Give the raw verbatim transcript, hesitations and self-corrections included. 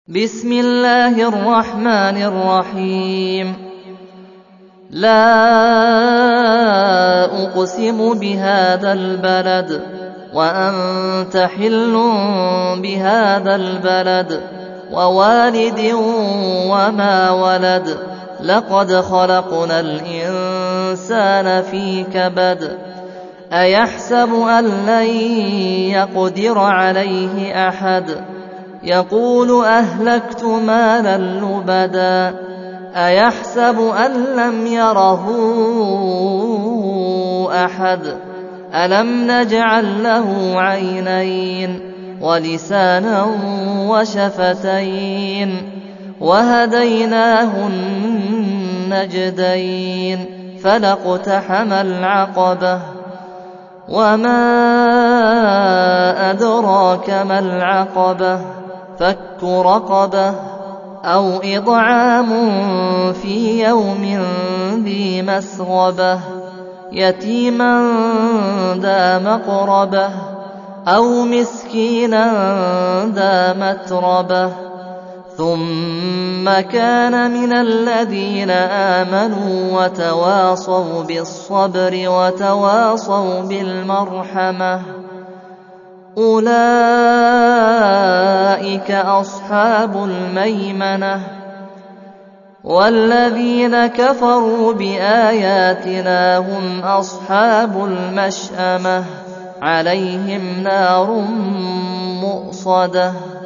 بسم الله الرحمن الرحيم لا أقسم بهذا البلد وأنت حل بهذا البلد ووالد وما ولد لقد خلقنا الإنسان في كبد أيحسب أن لن يقدر عليه أحد يقول أهلكت مالا لبدا أيحسب أن لم يره أحد ألم نجعل له عينين ولسانا وشفتين وهديناه النجدين فلاقتحم العقبة وما أدراك ما العقبة فك رقبة أو إطعام في يوم ذي مسغبة يتيما ذا مقربة أو مسكينا ذا متربة ثم كان من الذين آمنوا وتواصوا بالصبر وتواصوا بالمرحمة أولئك أصحاب الميمنة والذين كفروا بآياتنا هم أصحاب المشأمة عليهم نار مؤصدة